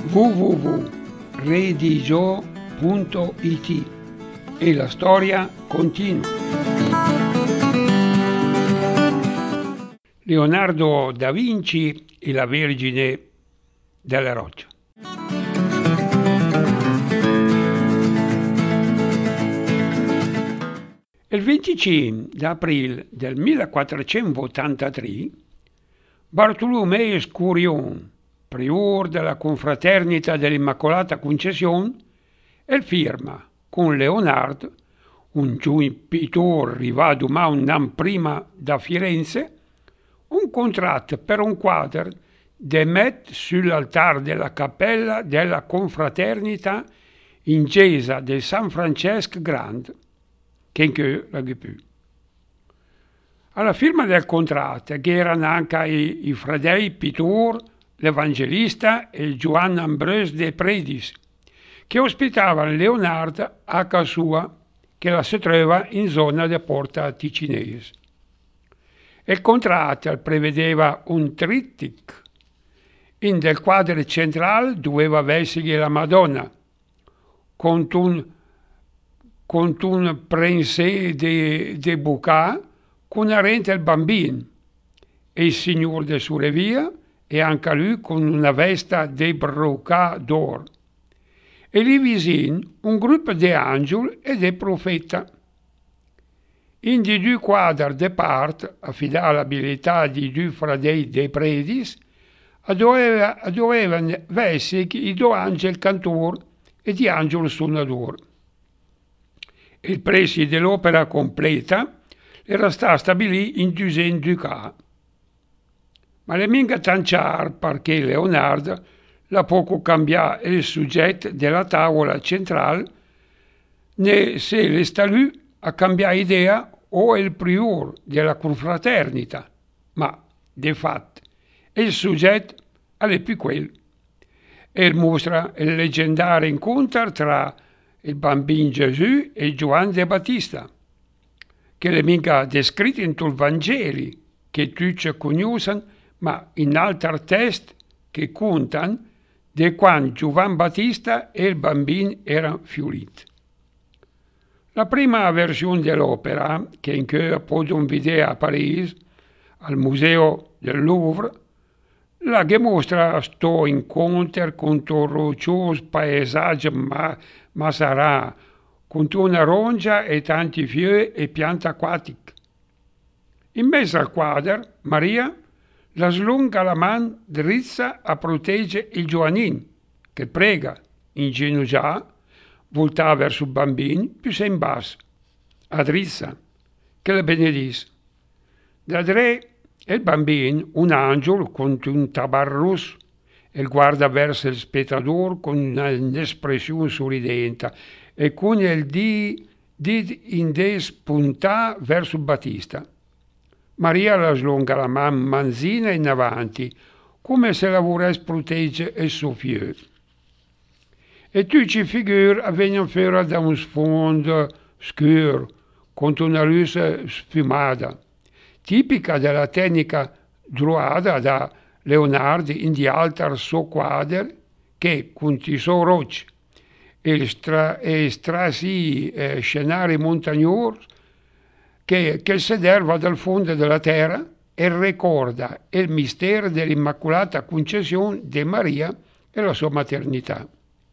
www.redigio.it e la storia continua. Leonardo da Vinci e la Vergine della Roccia. Il 25 aprile del 1483 Bartolomeo Scurion, prior della Confraternita dell'Immacolata Concezione, firma con Leonardo, un giovane pittore arrivato un anno prima da Firenze, un contratto per un quadro da mettere sull'altare della cappella della Confraternita in chiesa di San Francesco Grande, che in cui la più. Alla firma del contratto, che erano anche i fratelli pittori, l'Evangelista e Giovanni Ambrose de Predis, che ospitavano Leonardo a casa sua, che la si trova in zona di Porta Ticinese. Il contratto prevedeva un trittico, in del quadro centrale doveva esserci la Madonna, con un prensé di bucà, con arente il bambino, e il signore de Surevia, e anche lui con una vesta di brocà d'oro. E lì vicino un gruppo di angeli e di profeta. In di due quadri di parte, affidata l'abilità di due fratelli dei Predis, dovevano esserci i due angeli cantori e di angelo suonatore. Il prezzo dell'opera completa era stato stabilito in 200 ducati. Ma le minga tanciar perché Leonardo l'ha poco cambiato il soggetto della tavola centrale, né se le sta lui a cambiare idea o il priore della confraternita, ma di fatto il soggetto è più quello. E mostra il leggendario incontro tra il bambino Gesù e Giovanni de Battista, che le mica descritti in tul Vangeli, che tutti conoscono, ma in altri testi che contano di quando Giovanni Battista e il bambino erano fioriti. La prima versione dell'opera, che in cui potremo vedere a Parigi, al Museo del Louvre, la che mostra sto incontro con un roccioso paesaggio masarà, con una rongia e tanti fiori e piante acquatiche. In mezzo al quadro, Maria la slunga la mano drizza a proteggere il giovanino, che prega, inginocchiato, voltato verso il bambino, più in basso, a drizza, che le benedisse. Da tre il bambino, un angelo con un tabar rosso, e guarda verso il spettatore con un'espressione sorridente e con il dito spuntato verso il Battista. Maria la slunga la mano manzina in avanti, come se la volesse proteggere il suo figlio. E tutte le figure vengono fuori da un sfondo scuro, con una luce sfumata, tipica della tecnica druada da Leonardo in di altri suoi quadri, che con i suoi rocci e strasi scenari montagnosi, che si derva dal fondo della terra e ricorda il mistero dell'Immacolata Concezione di Maria e la sua maternità.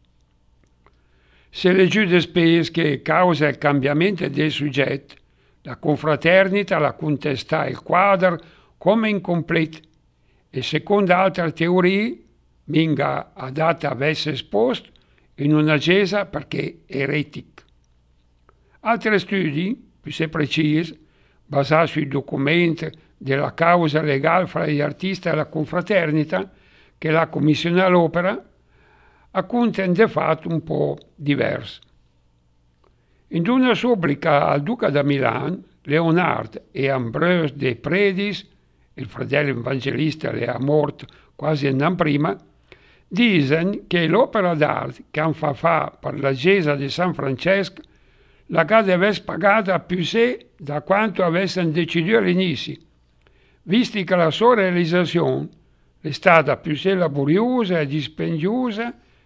Se le Giude spese che causa il cambiamento del soggetto, la confraternita la contesta il quadro come incompleto e secondo altre teorie minga adatta avesse esposto in una chiesa perché eretica. Altri studi più precisi, basati sui documenti della causa legale fra gli artisti e la confraternita, che la commissione all'opera, raccontano di fatto un po' diverso. In una supplica al duca da Milano, Leonardo e Ambrose de Predis, il fratello evangelista che è morto quasi un anno prima, dicono che l'opera d'arte che hanno fatto per la chiesa di San Francesco la casa avesse pagata più sé da quanto avessero deciso all'inizio, visti che la sua realizzazione è stata più sé laboriosa e dispendiosa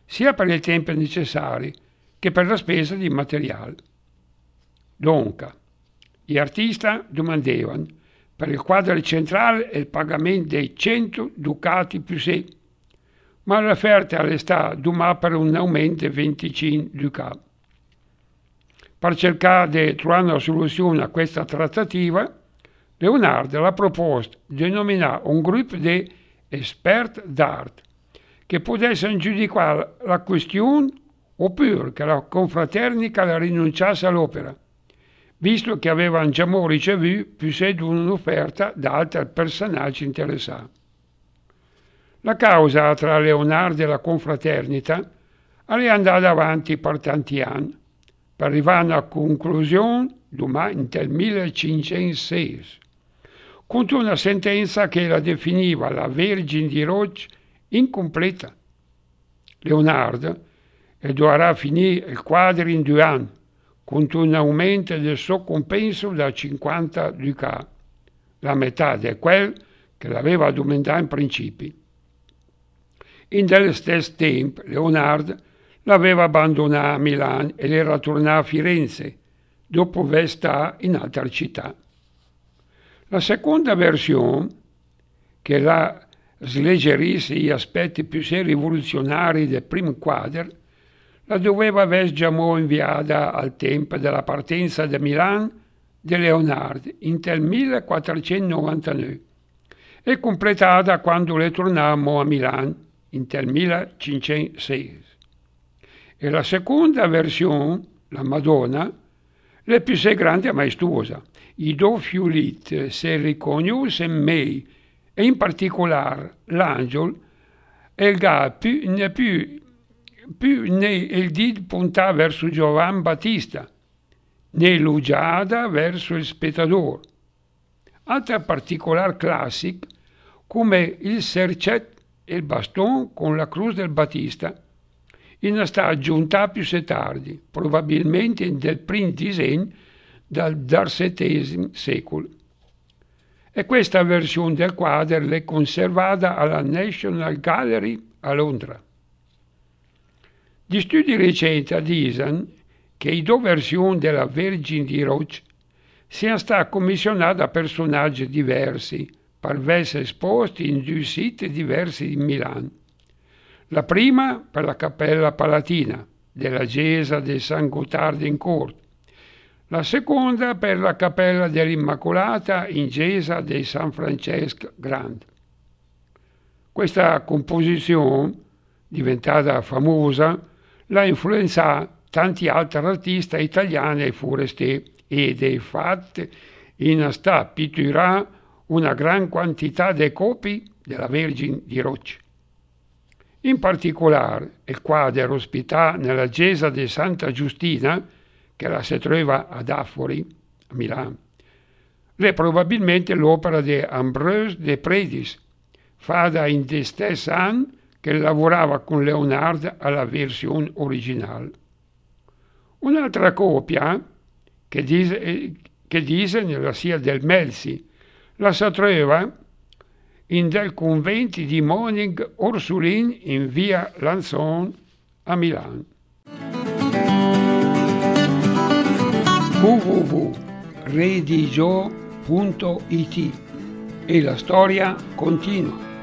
sia per i tempi necessari che per la spesa di materiale. Dunque, gli artisti domandavano per il quadro centrale il pagamento di 100 ducati più 6, ma l'offerta è stata domandata per un aumento di 25 ducati. Per cercare di trovare una soluzione a questa trattativa, Leonardo ha proposto di nominare un gruppo di esperti d'arte che potessero giudicare la questione oppure che la confraternita rinunciasse all'opera, visto che avevano già ricevuto più di un'offerta da altri personaggi interessati. La causa tra Leonardo e la confraternita è andata avanti per tanti anni, per arrivare a una conclusione nel 1506, con una sentenza che la definiva la Vergine di Roche incompleta. Leonardo dovrà finire il quadro in 2 anni, con un aumento del suo compenso da 50 ducati, la metà di quel che l'aveva domandato in principio. In dello stesso tempo Leonardo l'aveva abbandonato a Milano e era tornato a Firenze, dopo aver stato in altre città. La seconda versione, che la sleggerisse gli aspetti più rivoluzionari del primo quadro, la doveva aver già inviata al tempo della partenza da Milano di Leonardo nel 1499 e completata quando le tornammo a Milano nel 1506. E la seconda versione, la Madonna, è più grande e maestosa. I due fiulitti si riconoscono meglio e in particolare l'angelo il più il dito punta verso Giovan Battista, né l'uggiada verso il spettatore. Altra particolare classica come il sercet e il bastone con la cruz del Battista in sta aggiunta più tardi, probabilmente del primo disegno dal XVII secolo. E questa versione del quadro è conservata alla National Gallery a Londra. Gli studi recenti dicono che le 2 versioni della Vergine di Roche siano state commissionate da personaggi diversi per essere esposti in 2 siti diversi di Milano. La prima per la Cappella Palatina della chiesa di San Gottardo in Corte, la seconda per la Cappella dell'Immacolata in chiesa di San Francesco Grande. Questa composizione, diventata famosa, l'ha influenzato tanti altri artisti italiani e forestieri ed è fatta in sta pittura una gran quantità di copie della Vergine di Roche. In particolare, il quadro era ospitato nella chiesa di Santa Giustina, che la si trova ad Affori, a Milano. È probabilmente l'opera di Ambrose de Predis, fatta in te stessi anni che lavorava con Leonardo alla versione originale. Un'altra copia, che dice nella sia del Melzi, la si trova in del convento di Monig Orsulin in via Lanzon a Milano. www.redigio.it e la storia continua.